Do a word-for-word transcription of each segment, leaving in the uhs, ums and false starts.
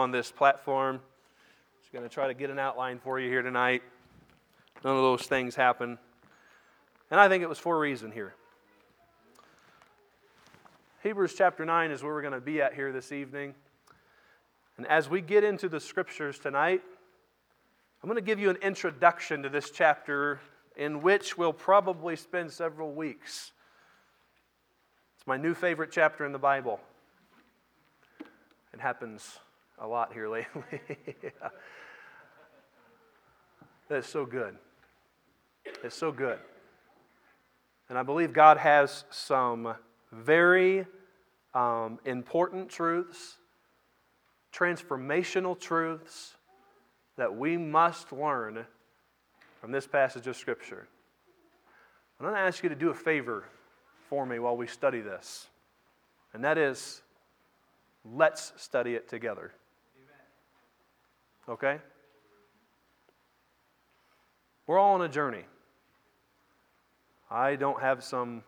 on this platform. Just going to try to get an outline for you here tonight. None of those things happen. And I think it was for a reason here. Hebrews chapter nine is where we're going to be at here this evening. And as we get into the Scriptures tonight, I'm going to give you an introduction to this chapter in which we'll probably spend several weeks. It's my new favorite chapter in the Bible. It happens a lot here lately. Yeah. That's so good. It's so good. And I believe God has some very um, important truths, transformational truths that we must learn from this passage of Scripture. I'm going to ask you to do a favor for me while we study this. And that is, let's study it together. Okay? We're all on a journey. I don't have some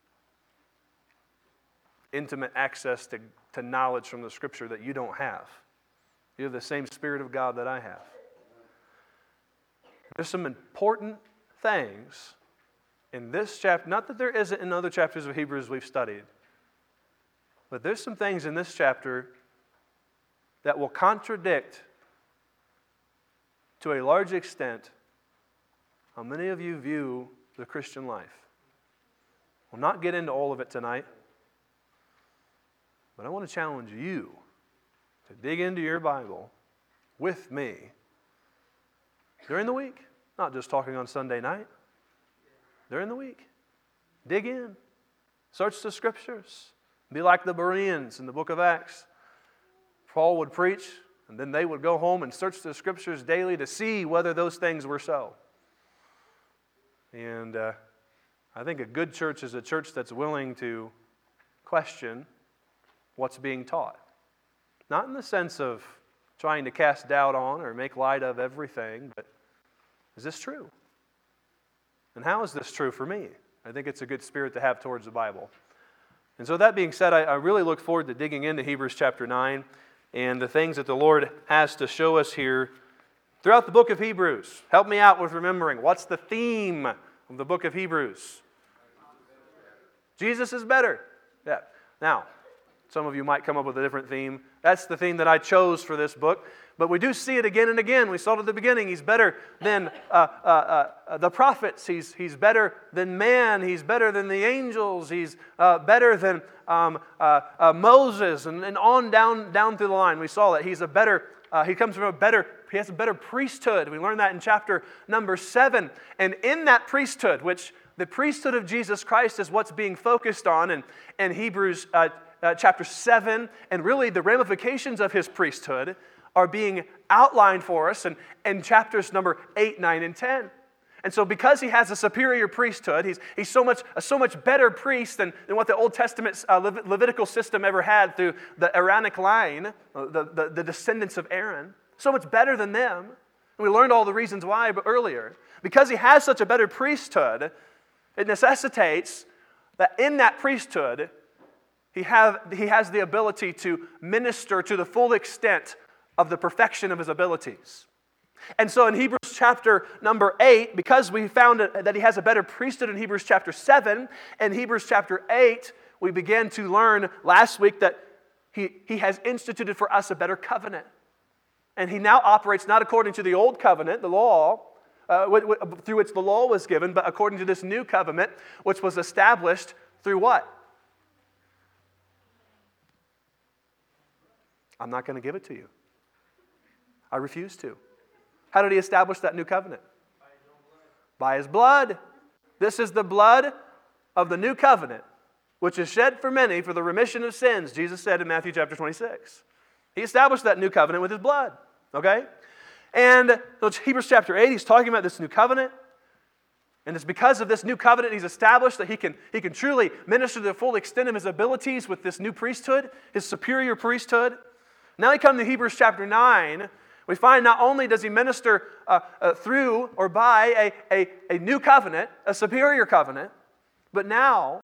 intimate access to, to knowledge from the Scripture that you don't have. You have the same Spirit of God that I have. There's some important things in this chapter, not that there isn't in other chapters of Hebrews we've studied, but there's some things in this chapter that will contradict, to a large extent, how many of you view the Christian life. We'll not get into all of it tonight, but I want to challenge you to dig into your Bible with me during the week, not just talking on Sunday night. During the week, dig in, search the Scriptures, be like the Bereans in the book of Acts. Paul would preach, and then they would go home and search the Scriptures daily to see whether those things were so. And uh, I think a good church is a church that's willing to question what's being taught. Not in the sense of trying to cast doubt on or make light of everything, but is this true? And how is this true for me? I think it's a good spirit to have towards the Bible. And so that being said, I, I really look forward to digging into Hebrews chapter nine and the things that the Lord has to show us here throughout the book of Hebrews. Help me out with remembering. What's the theme of the book of Hebrews? Jesus is better. Yeah. Now, some of you might come up with a different theme. That's the theme that I chose for this book. But we do see it again and again. We saw it at the beginning. He's better than uh, uh, uh, the prophets. He's, he's better than man. He's better than the angels. He's uh, better than um, uh, uh, Moses, and, and on down, down through the line. We saw that he's a better, uh, he comes from a better, he has a better priesthood. We learned that in chapter number seven. And in that priesthood, which the priesthood of Jesus Christ is what's being focused on in, in Hebrews uh, uh, chapter seven, and really the ramifications of his priesthood are being outlined for us in, in chapters number eight, nine, and ten. And so because he has a superior priesthood, he's, he's so much a so much better priest than, than what the Old Testament uh, Levit- Levitical system ever had through the Aaronic line, uh, the, the, the descendants of Aaron. So much better than them. And we learned all the reasons why earlier. Because he has such a better priesthood, it necessitates that in that priesthood, he, have, he has the ability to minister to the full extent of the perfection of his abilities. And so in Hebrews chapter number eight, because we found that he has a better priesthood in Hebrews chapter seven, and Hebrews chapter eight, we began to learn last week that he, he has instituted for us a better covenant. And he now operates not according to the old covenant, the law, uh, w- w- through which the law was given, but according to this new covenant, which was established through what? I'm not going to give it to you. I refuse to. How did he establish that new covenant? By his blood. This is the blood of the new covenant, which is shed for many for the remission of sins, Jesus said in Matthew chapter twenty-six. He established that new covenant with his blood. Okay? And so it's Hebrews chapter eight, he's talking about this new covenant. And it's because of this new covenant he's established that he can, he can truly minister to the full extent of his abilities with this new priesthood, his superior priesthood. Now we come to Hebrews chapter nine. We find not only does he minister uh, uh, through or by a, a, a new covenant, a superior covenant, but now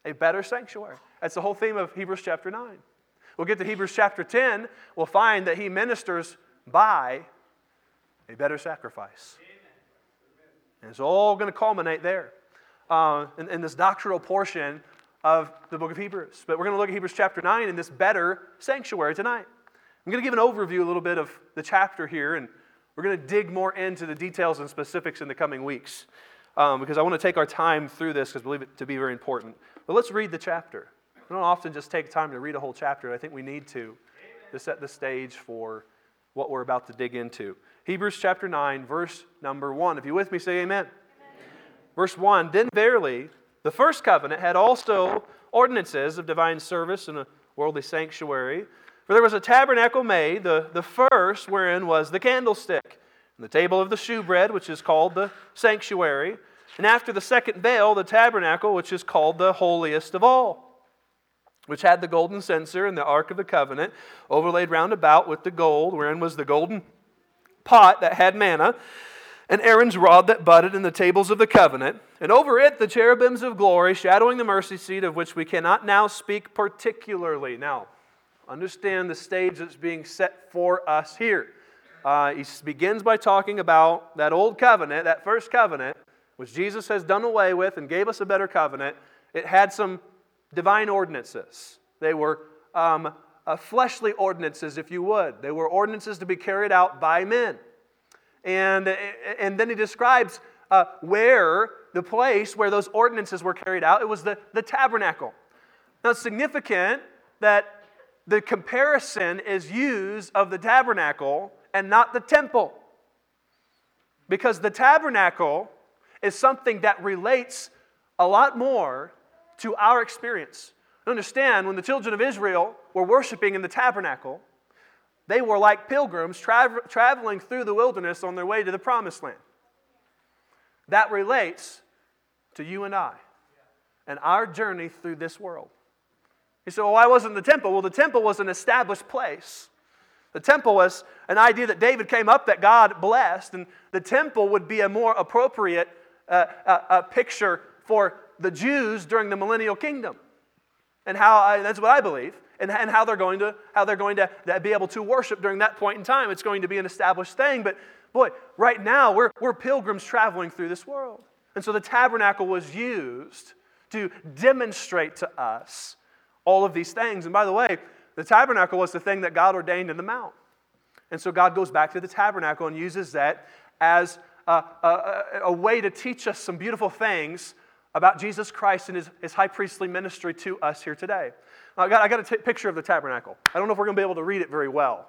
A better sanctuary. That's the whole theme of Hebrews chapter nine. We'll get to Hebrews chapter ten. We'll find that he ministers by a better sacrifice. And it's all going to culminate there uh, in, in this doctrinal portion of the book of Hebrews. But we're going to look at Hebrews chapter nine in this better sanctuary tonight. I'm going to give an overview a little bit of the chapter here, and we're going to dig more into the details and specifics in the coming weeks um, because I want to take our time through this because I believe it to be very important. But let's read the chapter. We don't often just take time to read a whole chapter. I think we need to to set the stage for what we're about to dig into. Hebrews chapter nine, verse number one. If you're with me, say amen. Amen. Verse one, then verily the first covenant had also ordinances of divine service and a worldly sanctuary. For there was a tabernacle made, the, the first wherein was the candlestick, and the table of the shewbread, which is called the sanctuary. And after the second veil, the tabernacle, which is called the holiest of all, which had the golden censer and the ark of the covenant, overlaid round about with the gold, wherein was the golden pot that had manna, and Aaron's rod that budded in the tables of the covenant, and over it the cherubims of glory, shadowing the mercy seat, of which we cannot now speak particularly. Now, understand the stage that's being set for us here. Uh, he begins by talking about that old covenant, that first covenant, which Jesus has done away with and gave us a better covenant. It had some divine ordinances. They were um, uh, fleshly ordinances, if you would. They were ordinances to be carried out by men. And, and then he describes uh, where, the place where those ordinances were carried out. It was the, the tabernacle. Now it's significant that the comparison is used of the tabernacle and not the temple. Because the tabernacle is something that relates a lot more to our experience. Understand, when the children of Israel were worshiping in the tabernacle, they were like pilgrims tra- traveling through the wilderness on their way to the promised land. That relates to you and I and our journey through this world. You say, well, why wasn't the temple? Well, the temple was an established place. The temple was an idea that David came up that God blessed, and the temple would be a more appropriate uh, uh, uh, picture for the Jews during the millennial kingdom. And how I, that's what I believe. And, and how they're going to how they're going to be able to worship during that point in time. It's going to be an established thing. But boy, right now we're we're pilgrims traveling through this world. And so the tabernacle was used to demonstrate to us all of these things. And by the way, the tabernacle was the thing that God ordained in the mount. And so God goes back to the tabernacle and uses that as a, a, a way to teach us some beautiful things about Jesus Christ and his, his high priestly ministry to us here today. I got, I got a t- picture of the tabernacle. I don't know if we're going to be able to read it very well.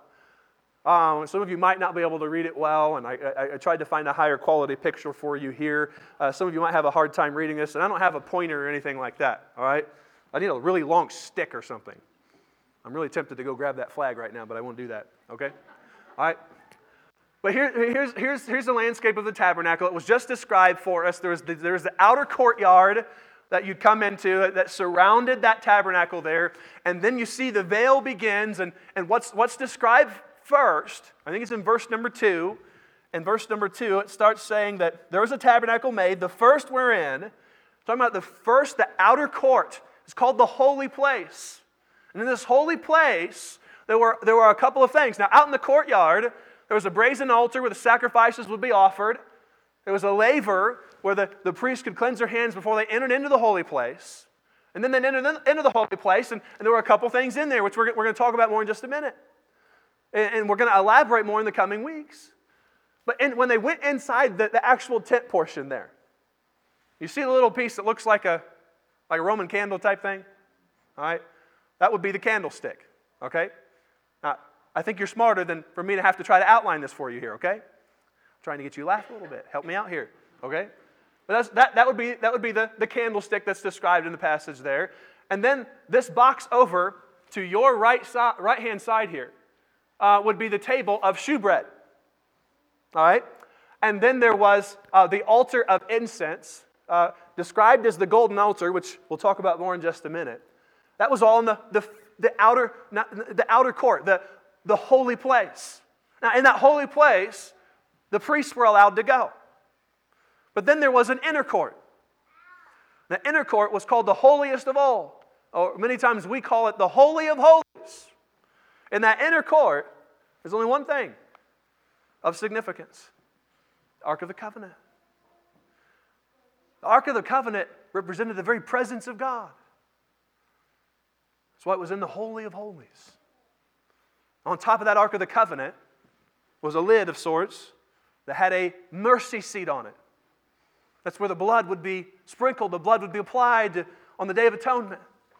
Um, some of you might not be able to read it well, and I, I, I tried to find a higher quality picture for you here. Uh, some of you might have a hard time reading this, and I don't have a pointer or anything like that, all right? I need a really long stick or something. I'm really tempted to go grab that flag right now, but I won't do that, okay? All right? But here, here's, here's, here's the landscape of the tabernacle. It was just described for us. There was the, there was the outer courtyard that you'd come into that surrounded that tabernacle there. And then you see the veil begins. And, and what's, what's described first, I think it's in verse number two. In verse number two, it starts saying that there was a tabernacle made, the first wherein, talking about the first, the outer court. It's called the holy place. And in this holy place, there were, there were a couple of things. Now, out in the courtyard, there was a brazen altar where the sacrifices would be offered. There was a laver where the, the priest could cleanse their hands before they entered into the holy place. And then they entered into the holy place, and, and there were a couple things in there, which we're, we're going to talk about more in just a minute. And, and we're going to elaborate more in the coming weeks. But in, when they went inside the, the actual tent portion there, you see the little piece that looks like a, like a Roman candle type thing? All right? That would be the candlestick, okay? Now, I think you're smarter than for me to have to try to outline this for you here, okay? I'm trying to get you to laugh a little bit. Help me out here, okay? But that's, that, that would be, that would be the, the candlestick that's described in the passage there. And then this box over to your right side, right-hand side here uh, would be the table of shewbread, all right? And then there was uh, the altar of incense, uh, described as the golden altar, which we'll talk about more in just a minute. That was all in the, the, the, outer, the outer court, the the holy place. Now, in that holy place, the priests were allowed to go. But then there was an inner court. The inner court was called the holiest of all. Or many times we call it the Holy of Holies. In that inner court, there's only one thing of significance. The Ark of the Covenant. The Ark of the Covenant represented the very presence of God. That's why it was in the Holy of Holies. On top of that Ark of the Covenant was a lid of sorts that had a mercy seat on it. That's where the blood would be sprinkled, the blood would be applied on the Day of Atonement.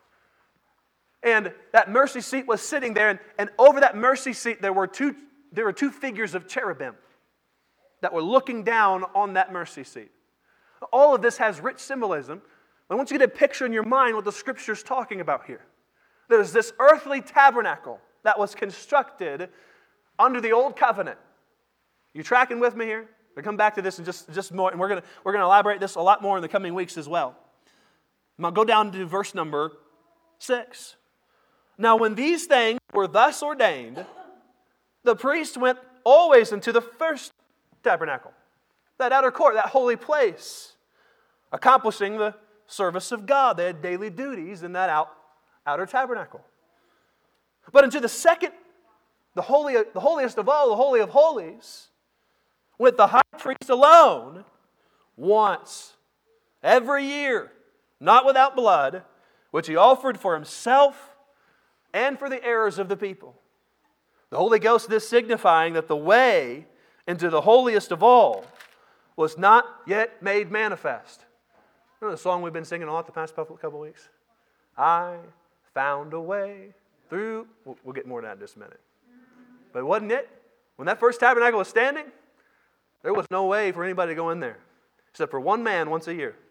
And that mercy seat was sitting there, and, and over that mercy seat there were two there were two figures of cherubim that were looking down on that mercy seat. All of this has rich symbolism. I want you to get a picture in your mind what the Scripture's talking about here. There's this earthly tabernacle that was constructed under the Old Covenant. You tracking with me here? We'll come back to this in just, just more, and we're going to we're going to elaborate this a lot more in the coming weeks as well. Now go down to verse number six. Now when these things were thus ordained, the priest went always into the first tabernacle, that outer court, that holy place, accomplishing the service of God. They had daily duties in that out, outer tabernacle. But into the second, the, holy, the holiest of all, the Holy of Holies, with the high priest alone, once every year, not without blood, which he offered for himself and for the errors of the people. The Holy Ghost, this signifying that the way into the holiest of all was not yet made manifest. Remember the song we've been singing a lot the past couple of weeks? I found a way through. We'll get more to that in just a minute. But wasn't it? When that first tabernacle was standing, there was no way for anybody to go in there, except for one man once a year.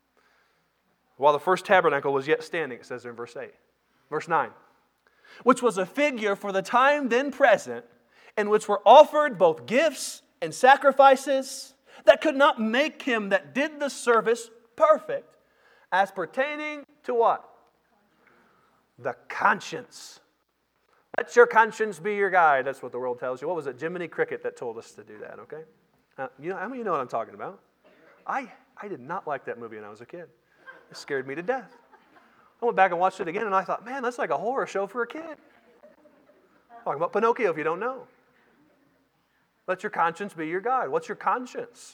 While the first tabernacle was yet standing, it says there in verse eight. Verse nine. Which was a figure for the time then present, in which were offered both gifts and sacrifices that could not make him that did the service perfect, as pertaining to what? The conscience. Let your conscience be your guide. That's what the world tells you. What was it? Jiminy Cricket that told us to do that, okay? Uh, you know, how many of you know what I'm talking about? I, I did not like that movie when I was a kid. It scared me to death. I went back and watched it again, and I thought, man, that's like a horror show for a kid. Talking about Pinocchio if you don't know. Let your conscience be your guide. What's your conscience?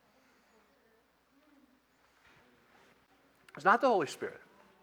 It's not the Holy Spirit.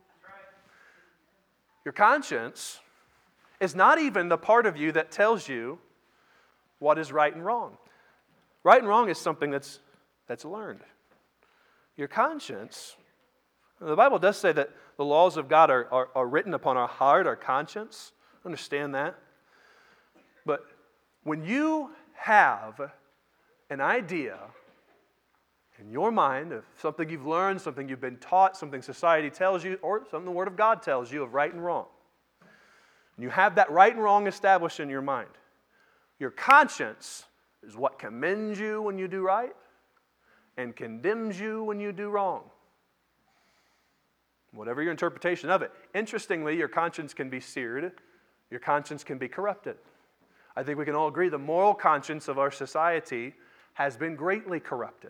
Your conscience is not even the part of you that tells you what is right and wrong. Right and wrong is something that's, that's learned. Your conscience, the Bible does say that the laws of God are, are, are written upon our heart, our conscience. Understand that. But when you have an idea in your mind of something you've learned, something you've been taught, something society tells you, or something the Word of God tells you of right and wrong, and you have that right and wrong established in your mind, your conscience is what commends you when you do right and condemns you when you do wrong. Whatever your interpretation of it. Interestingly, your conscience can be seared. Your conscience can be corrupted. I think we can all agree the moral conscience of our society has been greatly corrupted.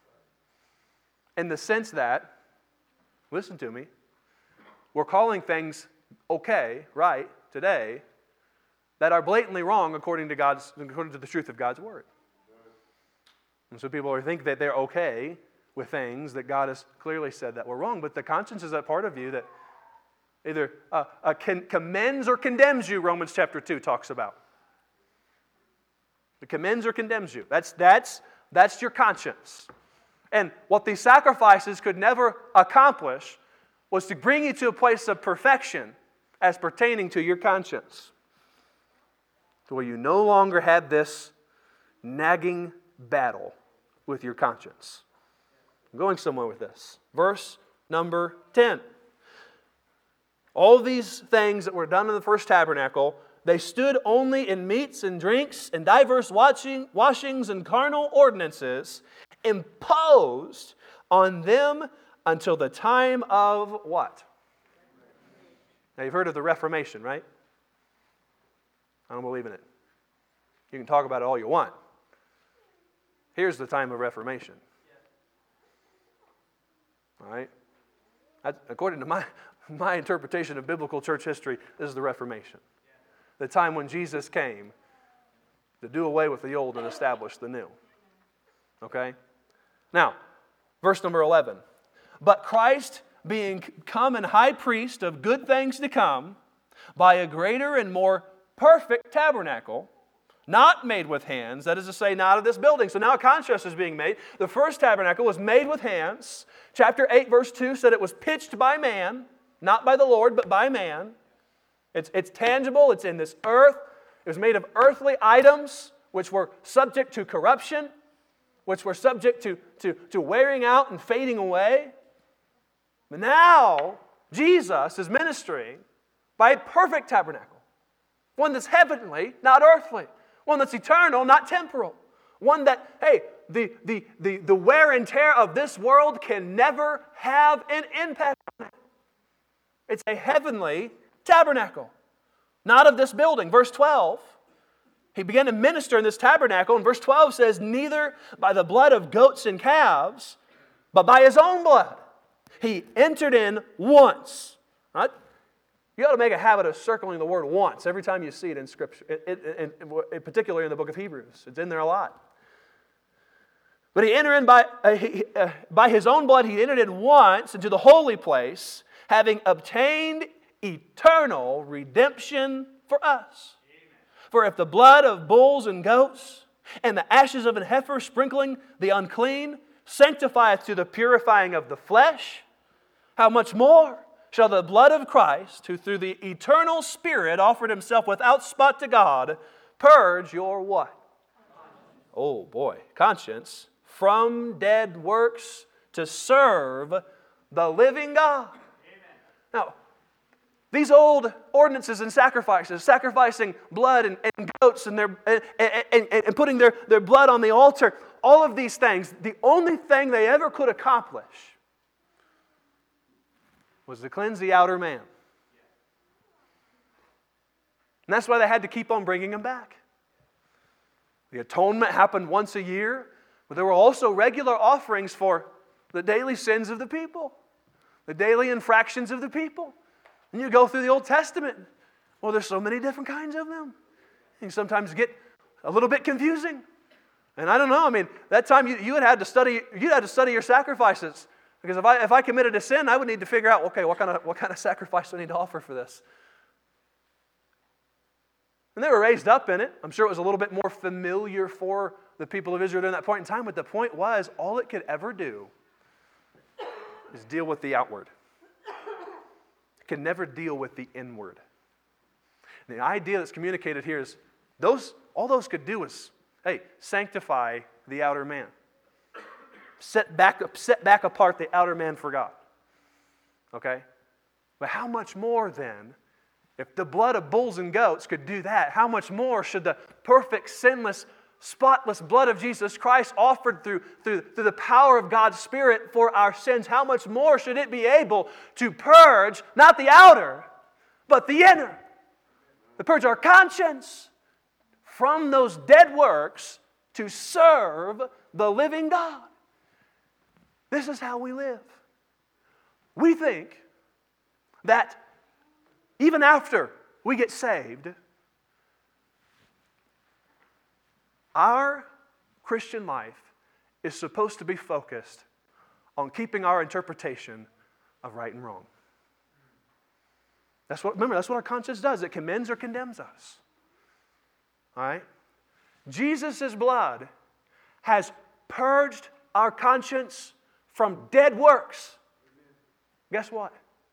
In the sense that, listen to me, we're calling things okay, right, today, that are blatantly wrong according to God's, according to the truth of God's Word. And so people think that they're okay with things that God has clearly said that were wrong, but the conscience is that part of you that either uh, uh, can, commends or condemns you, Romans chapter two talks about. It commends or condemns you. That's, that's, that's your conscience. And what these sacrifices could never accomplish was to bring you to a place of perfection as pertaining to your conscience, to where you no longer had this nagging battle with your conscience. I'm going somewhere with this. Verse number ten. All these things that were done in the first tabernacle, they stood only in meats and drinks and diverse washing, washings and carnal ordinances imposed on them until the time of what? Now you've heard of the Reformation, right? I don't believe in it. You can talk about it all you want. Here's the time of Reformation. All right? According to my, my interpretation of biblical church history, this is the Reformation. The time when Jesus came to do away with the old and establish the new. Okay? Now, verse number eleven. But Christ, being come and high priest of good things to come, by a greater and more perfect tabernacle, not made with hands, that is to say, not of this building. So now a contrast is being made. The first tabernacle was made with hands. Chapter eight, verse two said it was pitched by man, not by the Lord, but by man. It's, it's tangible, it's in this earth. It was made of earthly items, which were subject to corruption, which were subject to, to, to wearing out and fading away. But now, Jesus is ministering by a perfect tabernacle. One that's heavenly, not earthly. One that's eternal, not temporal. One that, hey, the, the, the, the wear and tear of this world can never have an impact on it. It's a heavenly tabernacle. Not of this building. Verse twelve, he began to minister in this tabernacle, and verse twelve says, neither by the blood of goats and calves, but by his own blood. He entered in once. Right? You ought to make a habit of circling the word once every time you see it in Scripture, in, in, in, in, particularly in the book of Hebrews. It's in there a lot. But he entered in by, uh, he, uh, by his own blood, he entered in once into the holy place, having obtained eternal redemption for us. Amen. For if the blood of bulls and goats and the ashes of an heifer sprinkling the unclean sanctifieth to the purifying of the flesh, how much more shall the blood of Christ, who through the eternal Spirit offered himself without spot to God, purge your what? Oh boy, conscience from dead works to serve the living God. Amen. Now, these old ordinances and sacrifices, sacrificing blood and, and goats and, their, and, and, and putting their, their blood on the altar, all of these things, the only thing they ever could accomplish was to cleanse the outer man. And that's why they had to keep on bringing him back. The atonement happened once a year, but there were also regular offerings for the daily sins of the people, the daily infractions of the people. And you go through the Old Testament, well, there's so many different kinds of them. You sometimes get a little bit confusing. And I don't know, I mean, that time you, you had had to study, you had to study your sacrifices. Because if I if I committed a sin, I would need to figure out, okay, what kind of what kind of sacrifice do I need to offer for this? And they were raised up in it. I'm sure it was a little bit more familiar for the people of Israel during that point in time, but the point was, all it could ever do is deal with the outward. It can never deal with the inward. And the idea that's communicated here is, those all those could do is, hey, sanctify the outer man. Set back, set back apart the outer man for God. Okay? But how much more then, if the blood of bulls and goats could do that, how much more should the perfect, sinless, spotless blood of Jesus Christ offered through, through, through the power of God's Spirit for our sins, how much more should it be able to purge, not the outer, but the inner? To purge our conscience from those dead works to serve the living God. This is how we live. We think that even after we get saved, our Christian life is supposed to be focused on keeping our interpretation of right and wrong. That's what, remember, that's what our conscience does. It commends or condemns us. All right? Jesus' blood has purged our conscience from dead works. Guess what?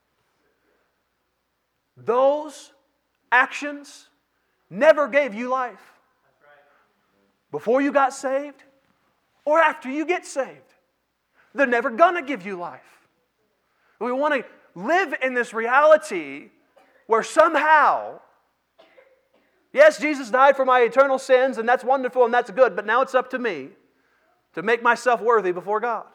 Those actions never gave you life. Before you got saved or after you get saved. They're never going to give you life. We want to live in this reality where somehow, yes, Jesus died for my eternal sins, and that's wonderful and that's good, but now it's up to me to make myself worthy before God.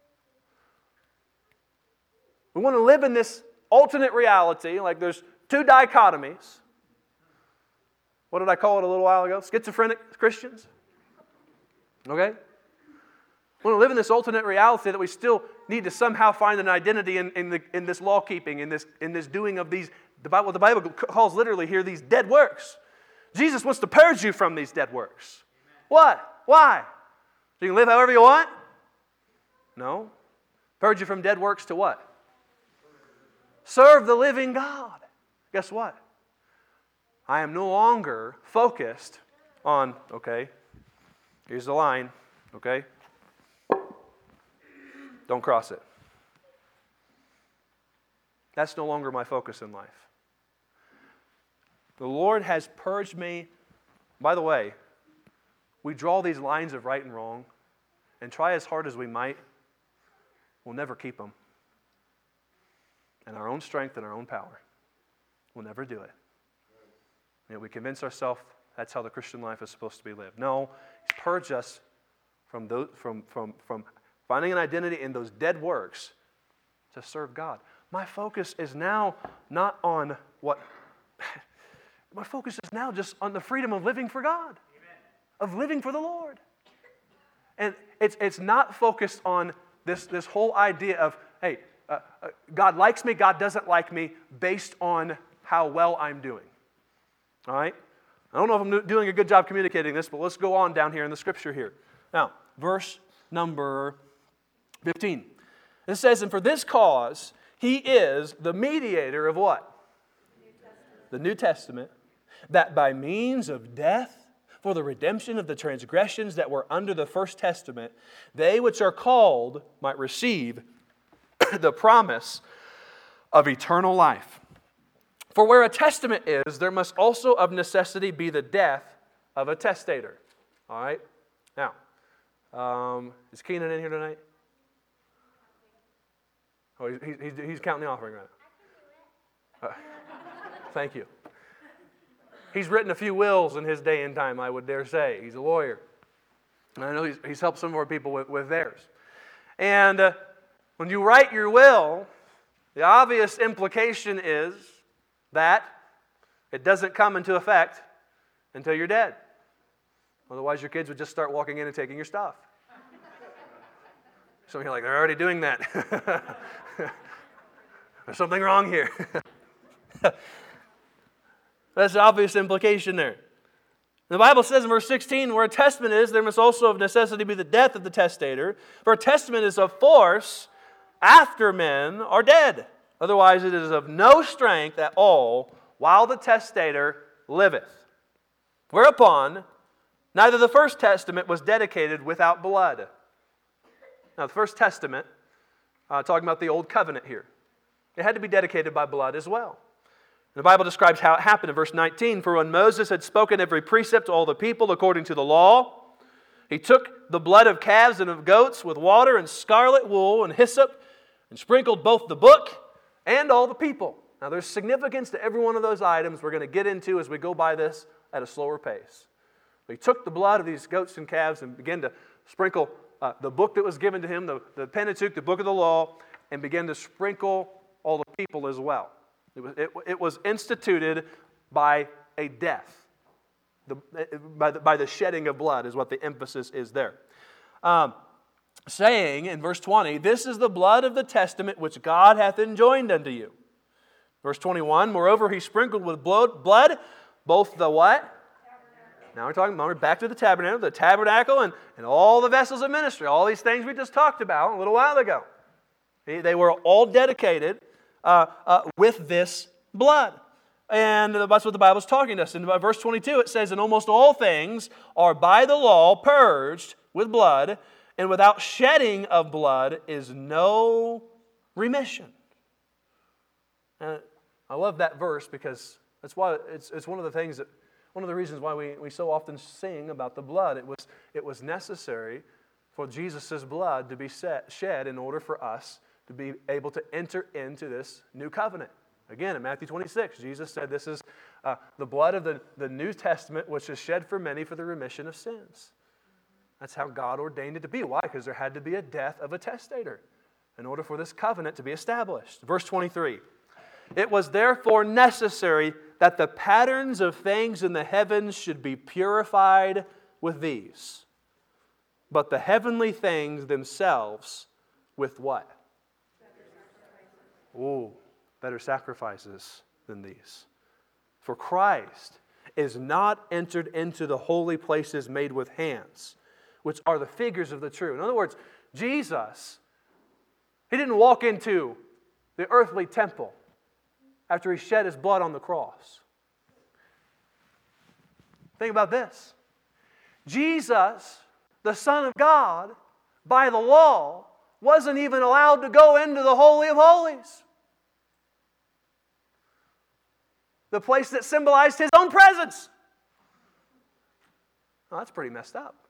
We want to live in this alternate reality, like there's two dichotomies. What did I call it a little while ago? Schizophrenic Christians. Okay? We want to live in this alternate reality that we still need to somehow find an identity in, in, the, in this law keeping, in this, in this doing of these, the Bible, what the Bible calls literally here, these dead works. Jesus wants to purge you from these dead works. What? Why? So you can live however you want? No. Purge you from dead works to what? Serve the living God. Guess what? I am no longer focused on, okay, here's the line, okay? Don't cross it. That's no longer my focus in life. The Lord has purged me. By the way, we draw these lines of right and wrong, and try as hard as we might, we'll never keep them. And our own strength and our own power, we'll never do it. And we convince ourselves that's how the Christian life is supposed to be lived. No, He's purged us from, those, from, from, from finding an identity in those dead works to serve God. My focus is now not on what... My focus is now just on the freedom of living for God. Amen. Of living for the Lord. And it's, it's not focused on this, this whole idea of, hey, uh, uh, God likes me, God doesn't like me, based on how well I'm doing. All right? I don't know if I'm doing a good job communicating this, but let's go on down here in the scripture here. Now, verse number fifteen. It says, and for this cause, He is the mediator of what? New the New Testament, that by means of death, for the redemption of the transgressions that were under the first testament, they which are called might receive the promise of eternal life. For where a testament is, there must also of necessity be the death of a testator. All right? Now, um, is Keenan in here tonight? Oh, he's, he's, he's counting the offering right now. Uh, thank you. He's written a few wills in his day and time, I would dare say. He's a lawyer. And I know he's, he's helped some more people with, with theirs. And uh, when you write your will, the obvious implication is that it doesn't come into effect until you're dead. Otherwise, your kids would just start walking in and taking your stuff. Some of you are like, they're already doing that. There's something wrong here. That's the obvious implication there. The Bible says in verse sixteen, where a testament is, there must also of necessity be the death of the testator. For a testament is of force after men are dead. Otherwise it is of no strength at all while the testator liveth. Whereupon, neither the first testament was dedicated without blood. Now the first testament, uh, talking about the old covenant here, it had to be dedicated by blood as well. The Bible describes how it happened in verse nineteen. For when Moses had spoken every precept to all the people according to the law, he took the blood of calves and of goats with water and scarlet wool and hyssop and sprinkled both the book and all the people. Now there's significance to every one of those items we're going to get into as we go by this at a slower pace. He took the blood of these goats and calves and began to sprinkle uh, the book that was given to him, the, the Pentateuch, the book of the law, and began to sprinkle all the people as well. It was, it, it was instituted by a death, the, by, the, by the shedding of blood is what the emphasis is there. Um, saying in verse twenty, this is the blood of the testament which God hath enjoined unto you. Verse twenty-one, moreover he sprinkled with blood, blood both the what? Tabernacle. Now we're talking, we're back to the tabernacle, the tabernacle and, and all the vessels of ministry, all these things we just talked about a little while ago. They were all dedicated Uh, uh, with this blood. And that's what the Bible is talking to us. In verse twenty-two it says, and almost all things are by the law purged with blood, and without shedding of blood is no remission. And I love that verse because that's why it's, it's one of the things that, one of the reasons why we, we so often sing about the blood. It was, it was necessary for Jesus' blood to be set, shed in order for us to be able to enter into this new covenant. Again, in Matthew twenty-six, Jesus said this is uh, the blood of the, the New Testament, which is shed for many for the remission of sins. That's how God ordained it to be. Why? Because there had to be a death of a testator in order for this covenant to be established. Verse twenty-three, it was therefore necessary that the patterns of things in the heavens should be purified with these. but the heavenly things themselves with what? Oh, better sacrifices than these. For Christ is not entered into the holy places made with hands, which are the figures of the true. In other words, Jesus, He didn't walk into the earthly temple after He shed His blood on the cross. Think about this. Jesus, the Son of God, by the law, wasn't even allowed to go into the Holy of Holies. The place that symbolized His own presence. Well, that's pretty messed up.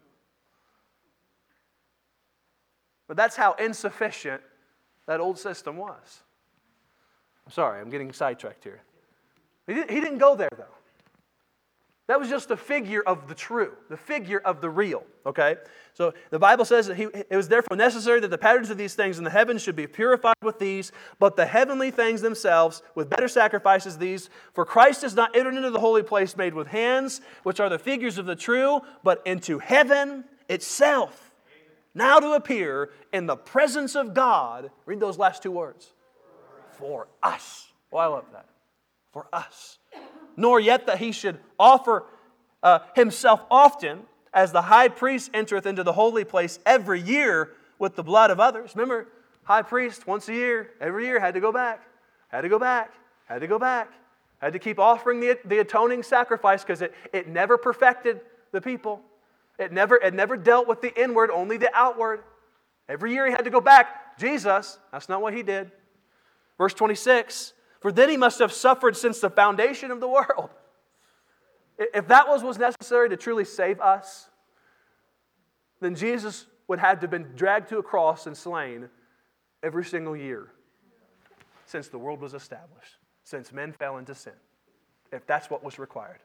But that's how insufficient that old system was. I'm sorry, I'm getting sidetracked here. He didn't, he didn't go there, though. That was just a figure of the true, the figure of the real, okay? So the Bible says that he, it was therefore necessary that the patterns of these things in the heavens should be purified with these, but the heavenly things themselves with better sacrifices these. For Christ is not entered into the holy place made with hands, which are the figures of the true, but into heaven itself, now to appear in the presence of God. Read those last two words. For us. Oh, I love that. For us. Nor yet that He should offer uh, Himself often, as the high priest entereth into the holy place every year with the blood of others. Remember, high priest once a year, every year had to go back, had to go back, had to go back, had to keep offering the, the atoning sacrifice because it, it never perfected the people. It never, it never dealt with the inward, only the outward. Every year He had to go back. Jesus, that's not what He did. Verse twenty-six, for then He must have suffered since the foundation of the world. If that was what was necessary to truly save us, then Jesus would have to have been dragged to a cross and slain every single year since the world was established, since men fell into sin, if that's what was required.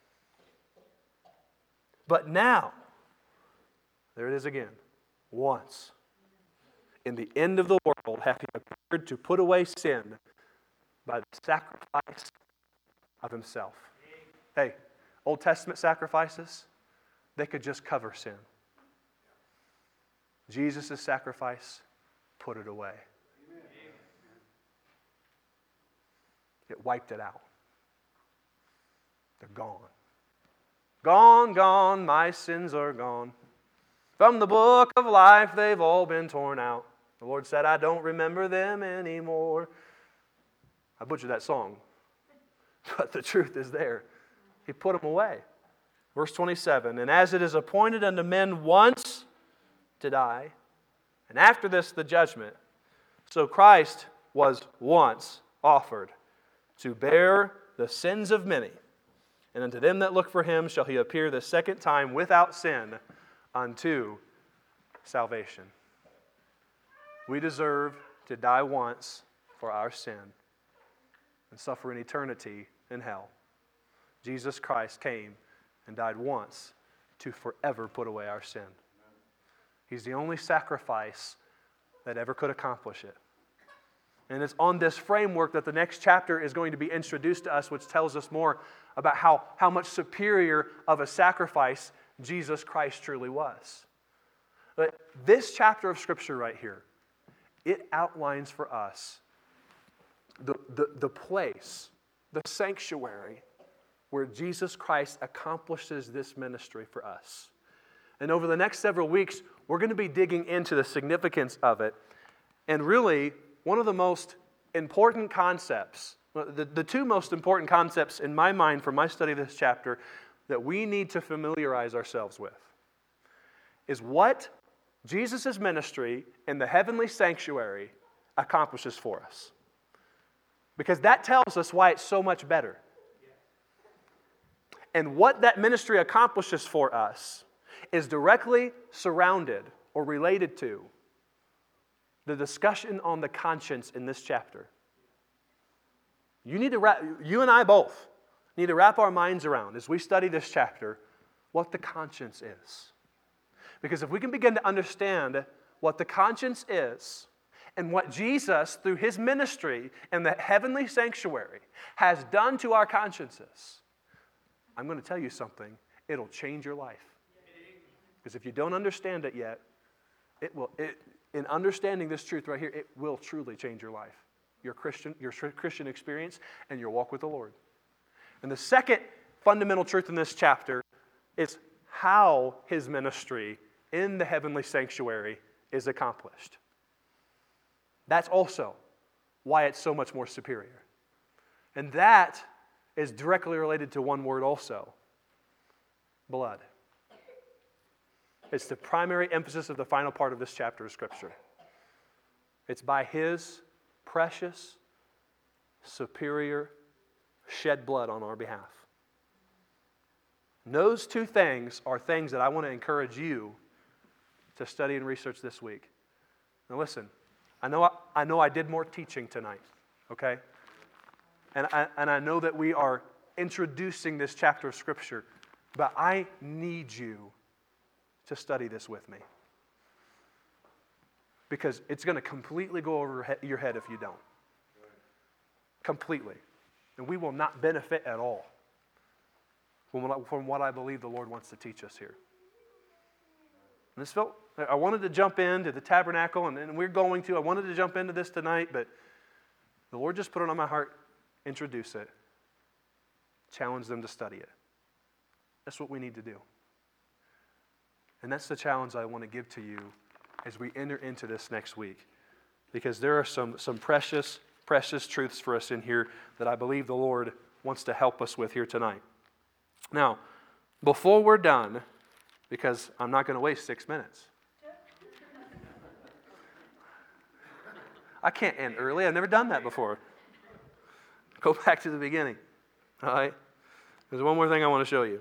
But now, there it is again, once, in the end of the world, hath He appeared to put away sin by the sacrifice of Himself. Hey, Old Testament sacrifices, they could just cover sin. Jesus' sacrifice put it away. It wiped it out. They're gone. Gone, gone, my sins are gone. From the book of life, they've all been torn out. The Lord said, I don't remember them anymore. I butchered that song. But the truth is there. He put them away. Verse twenty-seven, and as it is appointed unto men once to die, and after this the judgment, so Christ was once offered to bear the sins of many, and unto them that look for Him shall He appear the second time without sin unto salvation. We deserve to die once for our sin and suffer an eternity in hell. Jesus Christ came and died once to forever put away our sin. He's the only sacrifice that ever could accomplish it. And it's on this framework that the next chapter is going to be introduced to us, which tells us more about how, how much superior of a sacrifice Jesus Christ truly was. But this chapter of Scripture right here, it outlines for us the, the, the place, the sanctuary, where Jesus Christ accomplishes this ministry for us. And over the next several weeks, we're going to be digging into the significance of it. And really, one of the most important concepts, the, the two most important concepts in my mind for my study of this chapter that we need to familiarize ourselves with is what Jesus' ministry in the heavenly sanctuary accomplishes for us. Because that tells us why it's so much better. And what that ministry accomplishes for us is directly surrounded or related to the discussion on the conscience in this chapter. You need to wrap, you and I both need to wrap our minds around, as we study this chapter, what the conscience is. Because if we can begin to understand what the conscience is and what Jesus, through His ministry in the heavenly sanctuary, has done to our consciences, I'm going to tell you something. It'll change your life. Because if you don't understand it yet, it will, it, in understanding this truth right here, it will truly change your life, your Christian, your Christian experience, and your walk with the Lord. And the second fundamental truth in this chapter is how his ministry in the heavenly sanctuary is accomplished. That's also why it's so much more superior. And that is directly related to one word also: blood. It's the primary emphasis of the final part of this chapter of Scripture. It's by his precious, superior, shed blood on our behalf. And those two things are things that I want to encourage you to study and research this week. Now listen, I know I, I know I did more teaching tonight, okay? And I, and I know that we are introducing this chapter of Scripture, but I need you to study this with me. Because it's going to completely go over your head if you don't. Completely. And we will not benefit at all from what I believe the Lord wants to teach us here. And this felt, I wanted to jump into the tabernacle, and, and we're going to. I wanted to jump into this tonight, but the Lord just put it on my heart. Introduce it. Challenge them to study it. That's what we need to do. And that's the challenge I want to give to you as we enter into this next week. Because there are some, some precious, precious truths for us in here that I believe the Lord wants to help us with here tonight. Now, before we're done, because I'm not going to waste six minutes. I can't end early. I've never done that before. Go back to the beginning. All right? There's one more thing I want to show you.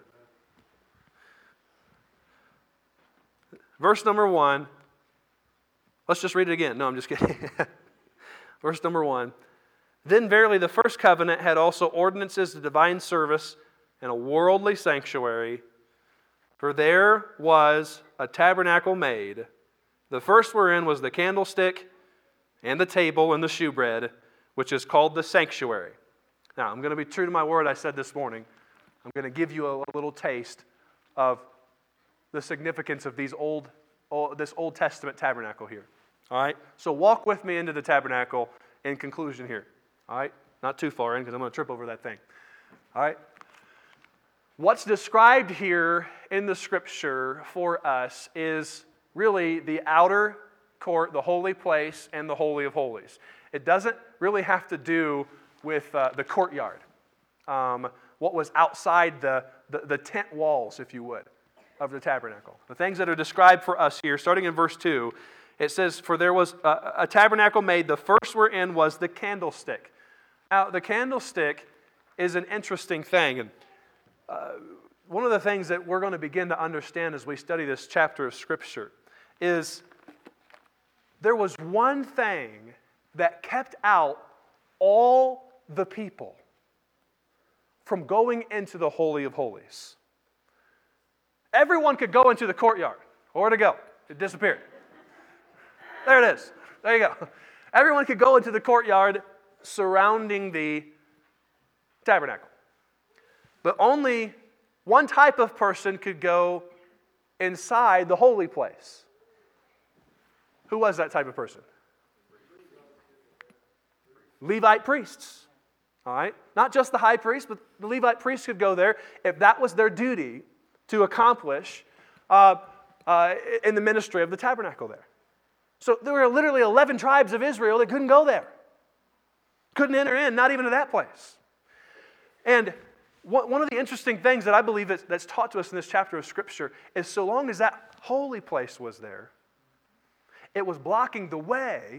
Verse number one. Let's just read it again. No, I'm just kidding. Verse number one. Then verily the first covenant had also ordinances of divine service and a worldly sanctuary. For there was a tabernacle made. The first wherein was the candlestick and the table and the shewbread, which is called the sanctuary. Now, I'm going to be true to my word I said this morning. I'm going to give you a little taste of the significance of these old, old, this Old Testament tabernacle here. All right? So walk with me into the tabernacle in conclusion here. All right? Not too far in because I'm going to trip over that thing. All right? What's described here in the Scripture for us is really the outer court, the holy place, and the Holy of Holies. It doesn't really have to do with uh, the courtyard, um, what was outside the, the, the tent walls, if you would, of the tabernacle. The things that are described for us here, starting in verse two, it says, For there was a, a tabernacle made, the first wherein was the candlestick. Now, the candlestick is an interesting thing, and uh, one of the things that we're going to begin to understand as we study this chapter of Scripture is there was one thing that kept out all the people from going into the Holy of Holies. Everyone could go into the courtyard. Where'd it go? It disappeared. There it is. There you go. Everyone could go into the courtyard surrounding the tabernacle. But only one type of person could go inside the holy place. Who was that type of person? Levite priests. All right? Not just the high priest, but the Levite priests could go there if that was their duty to accomplish uh, uh, in the ministry of the tabernacle there. So there were literally eleven tribes of Israel that couldn't go there. Couldn't enter in, not even to that place. And one of the interesting things that I believe that's taught to us in this chapter of Scripture is so long as that holy place was there, it was blocking the way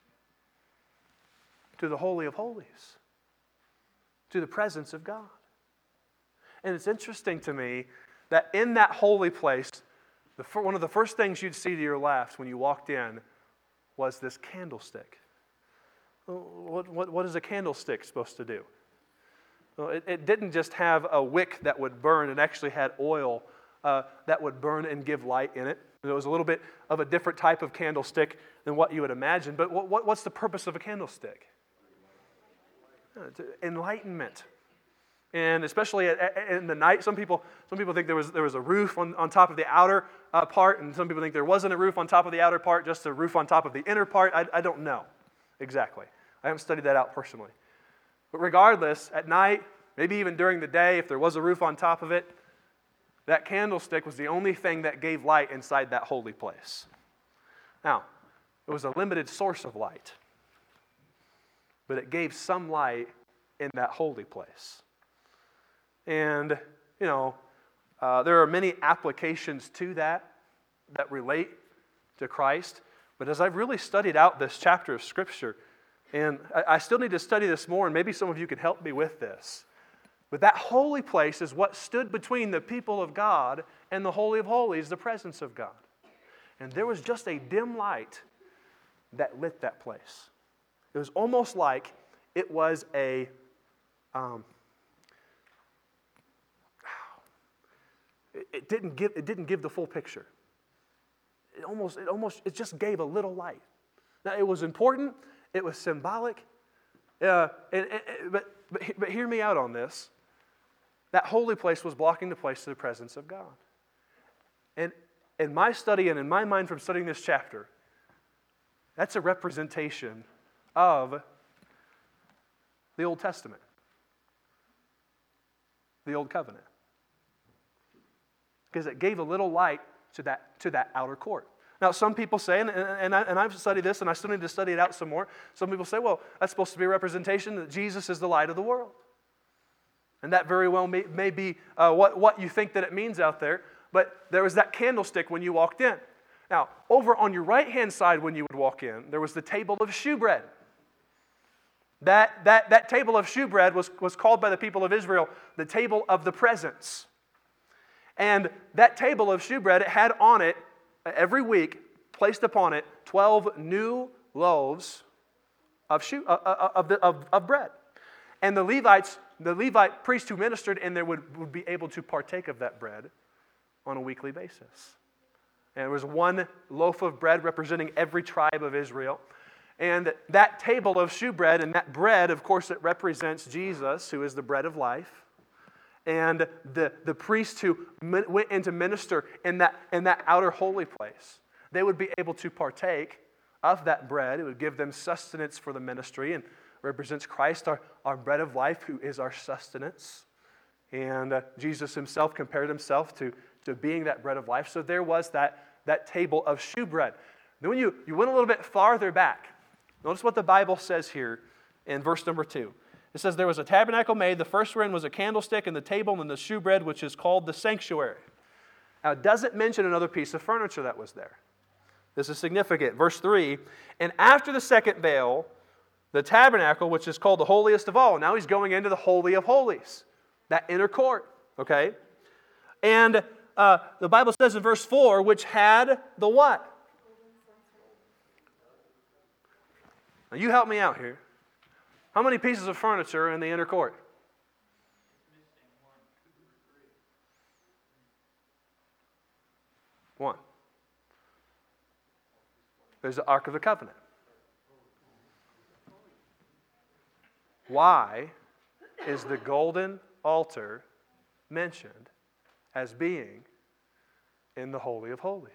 to the Holy of Holies, to the presence of God. And it's interesting to me that in that holy place, the, one of the first things you'd see to your left when you walked in was this candlestick. What, what, what is a candlestick supposed to do? Well, it, it didn't just have a wick that would burn. It actually had oil uh, that would burn and give light in it. It was a little bit of a different type of candlestick than what you would imagine. But what, what, what's the purpose of a candlestick? Uh, enlightenment. And especially at, at, in the night, some people some people think there was there was a roof on, on top of the outer uh, part, and some people think there wasn't a roof on top of the outer part, just a roof on top of the inner part. I, I don't know exactly. I haven't studied that out personally. But regardless, at night, maybe even during the day, if there was a roof on top of it, that candlestick was the only thing that gave light inside that holy place. Now, it was a limited source of light, but it gave some light in that holy place. And, you know, uh, there are many applications to that that relate to Christ. But as I've really studied out this chapter of Scripture, and I, I still need to study this more, and maybe some of you could help me with this. But that holy place is what stood between the people of God and the Holy of Holies, the presence of God. And there was just a dim light that lit that place. It was almost like it was a... Um, It didn't give, it didn't give the full picture. It almost, it almost, it just gave a little light. Now, it was important. It was symbolic. Uh, and, and, but, but, but hear me out on this. That holy place was blocking the place to the presence of God. And in my study and in my mind from studying this chapter, that's a representation of the Old Testament, the Old Covenant. Because it gave a little light to that, to that outer court. Now, some people say, and, and, I, and I've studied this, and I still need to study it out some more. Some people say, well, that's supposed to be a representation that Jesus is the light of the world. And that very well may, may be uh, what, what you think that it means out there. But there was that candlestick when you walked in. Now, over on your right-hand side when you would walk in, there was the table of shewbread. That, that, that table of shewbread was, was called by the people of Israel the table of the presence. And that table of shewbread, it had on it, every week, placed upon it, twelve new loaves of, shew, uh, uh, of, the, of, of bread. And the Levites, the Levite priests who ministered in there would, would be able to partake of that bread on a weekly basis. And there was one loaf of bread representing every tribe of Israel. And that table of shewbread, and that bread, of course, it represents Jesus, who is the bread of life. And the, the priests who went in to minister in that, in that outer holy place, they would be able to partake of that bread. It would give them sustenance for the ministry and represents Christ, our, our bread of life, who is our sustenance. And uh, Jesus himself compared himself to, to being that bread of life. So there was that, that table of shewbread. Then when you, you went a little bit farther back, notice what the Bible says here in verse number two. It says, there was a tabernacle made, the first wherein was a candlestick and the table and the shewbread, which is called the sanctuary. Now, it doesn't mention another piece of furniture that was there. This is significant. Verse three, and after the second veil, the tabernacle, which is called the holiest of all. Now he's going into the Holy of Holies, that inner court, okay? And uh, the Bible says in verse four, which had the what? Now, you help me out here. How many pieces of furniture are in the inner court? One. There's the Ark of the Covenant. Why is the golden altar mentioned as being in the Holy of Holies?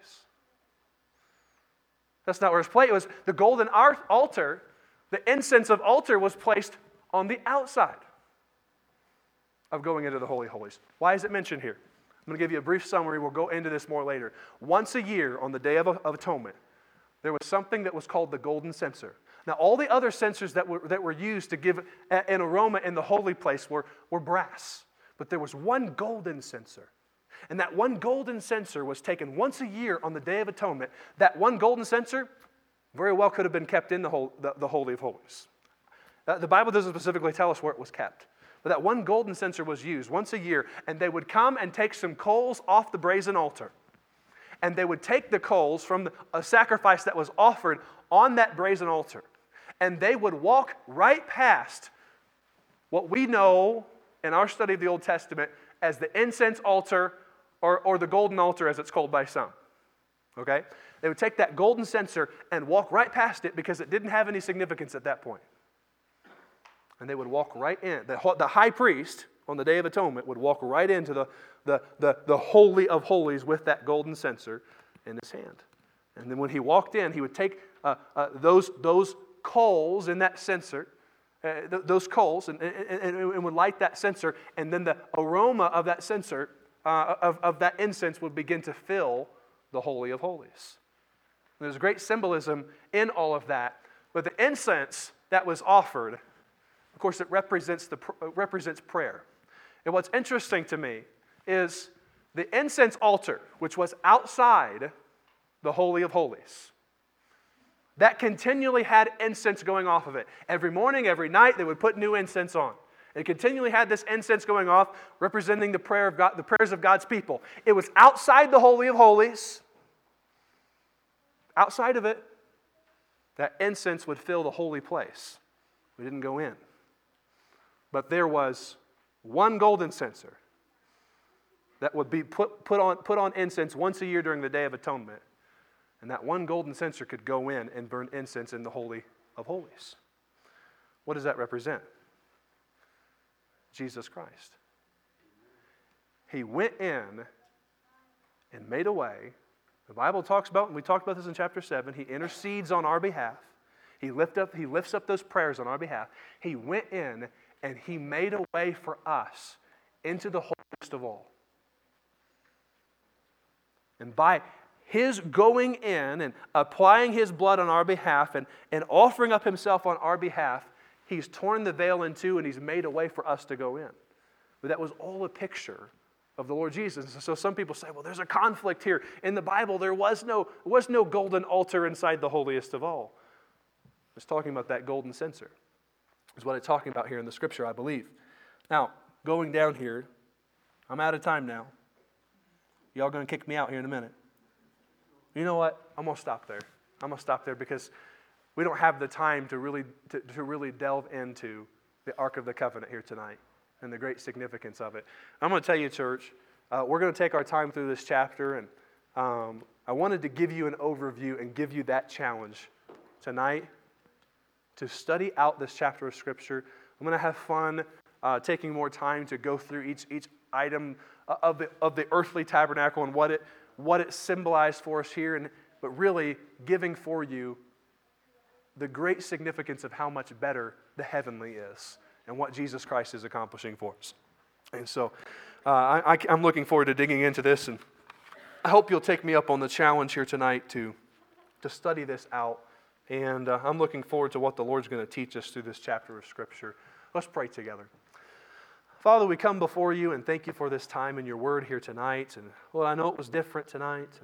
That's not where it's placed. It was the golden altar. The incense of altar was placed on the outside of going into the Holy of Holies. Why is it mentioned here? I'm going to give you a brief summary. We'll go into this more later. Once a year, on the Day of, of Atonement, there was something that was called the golden censer. Now, all the other censers that were, that were used to give an aroma in the holy place were, were brass. But there was one golden censer. And that one golden censer was taken once a year on the Day of Atonement. That one golden censer very well could have been kept in the, whole, the, the Holy of Holies. Uh, the Bible doesn't specifically tell us where it was kept. But that one golden censer was used once a year, and they would come and take some coals off the brazen altar. And they would take the coals from the, a sacrifice that was offered on that brazen altar. And they would walk right past what we know in our study of the Old Testament as the incense altar, or, or the golden altar as it's called by some. Okay? They would take that golden censer and walk right past it because it didn't have any significance at that point. And they would walk right in. The, the high priest on the Day of Atonement would walk right into the, the, the, the Holy of Holies with that golden censer in his hand. And then when he walked in, he would take uh, uh, those, those coals in that censer, uh, th- those coals, and, and, and, and would light that censer, and then the aroma of that censer, uh, of, of that incense would begin to fill the Holy of Holies. And there's great symbolism in all of that. But the incense that was offered, of course, it represents, the, represents prayer. And what's interesting to me is the incense altar, which was outside the Holy of Holies, that continually had incense going off of it. Every morning, every night, they would put new incense on. It continually had this incense going off, representing the prayer of God, the prayers of God's people. It was outside the Holy of Holies. Outside of it, that incense would fill the holy place. We didn't go in. But there was one golden censer that would be put, put, on, put on incense once a year during the Day of Atonement. And that one golden censer could go in and burn incense in the Holy of Holies. What does that represent? Jesus Christ. He went in and made a way. The Bible talks about, and we talked about this in chapter seven, he intercedes on our behalf. He, lift up, he lifts up those prayers on our behalf. He went in and he made a way for us into the holiest of all. And by his going in and applying his blood on our behalf and, and offering up himself on our behalf, he's torn the veil in two and he's made a way for us to go in. But that was all a picture of the Lord Jesus. So some people say, well, there's a conflict here. In the Bible, there was no, was no golden altar inside the holiest of all. It's talking about that golden censer. Is what it's talking about here in the scripture, I believe. Now, going down here, I'm out of time now. Y'all going to kick me out here in a minute. You know what? I'm going to stop there. I'm going to stop there because we don't have the time to really to, to really delve into the Ark of the Covenant here tonight and the great significance of it. I'm going to tell you, church, uh, we're going to take our time through this chapter, and um, I wanted to give you an overview and give you that challenge tonight to study out this chapter of Scripture. I'm going to have fun uh, taking more time to go through each each item of the of the earthly tabernacle and what it what it symbolized for us here, and but really giving for you the great significance of how much better the heavenly is and what Jesus Christ is accomplishing for us. And so uh, I, I, I'm looking forward to digging into this, and I hope you'll take me up on the challenge here tonight to, to study this out. And uh, I'm looking forward to what the Lord's going to teach us through this chapter of Scripture. Let's pray together. Father, we come before you and thank you for this time in your word here tonight. And Lord, I know it was different tonight.